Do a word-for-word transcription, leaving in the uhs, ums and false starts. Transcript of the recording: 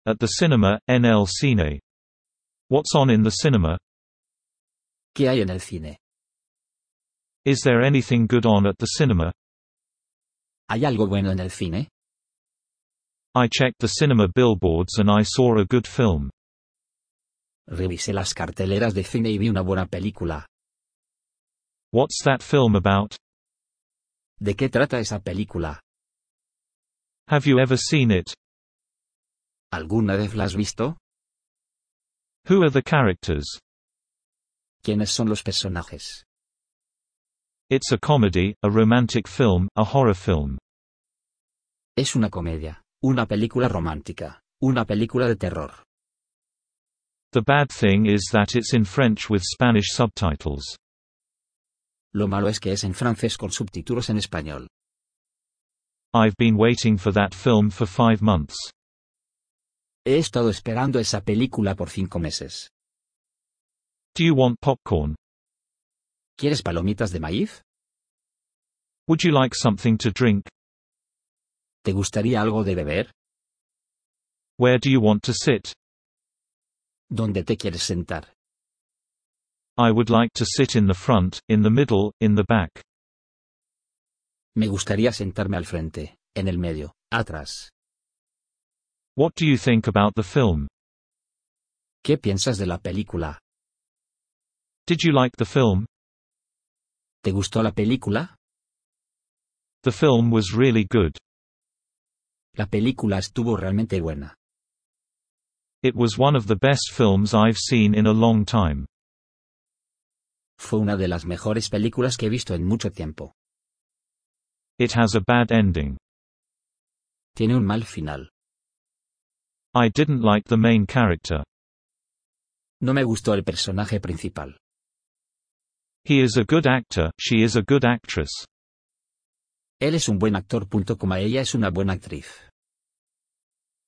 At the cinema, en el cine. What's on in the cinema? ¿Qué hay en el cine? Is there anything good on at the cinema? ¿Hay algo bueno en el cine? I checked the cinema billboards and I saw a good film. Revisé las carteleras de cine y vi una buena película. What's that film about? ¿De qué trata esa película? Have you ever seen it? ¿Alguna vez la has visto? Who are the characters? ¿Quiénes son los personajes? It's a comedy, a romantic film, a horror film. Es una comedia, una película romántica, una película de terror. The bad thing is that it's in French with Spanish subtitles. Lo malo es que es en francés con subtítulos en español. I've been waiting for that film for five months. He estado esperando esa película por cinco meses. Do you want popcorn? ¿Quieres palomitas de maíz? Would you like something to drink? ¿Te gustaría algo de beber? Where do you want to sit? ¿Dónde te quieres sentar? I would like to sit in the front, in the middle, in the back. Me gustaría sentarme al frente, en el medio, atrás. What do you think about the film? ¿Qué piensas de la película? Did you like the film? ¿Te gustó la película? The film was really good. La película estuvo realmente buena. It was one of the best films I've seen in a long time. Fue una de las mejores películas que he visto en mucho tiempo. It has a bad ending. Tiene un mal final. I didn't like the main character. No me gustó el personaje principal. He is a good actor, she is a good actress. Él es un buen actor. Ella es una buena actriz.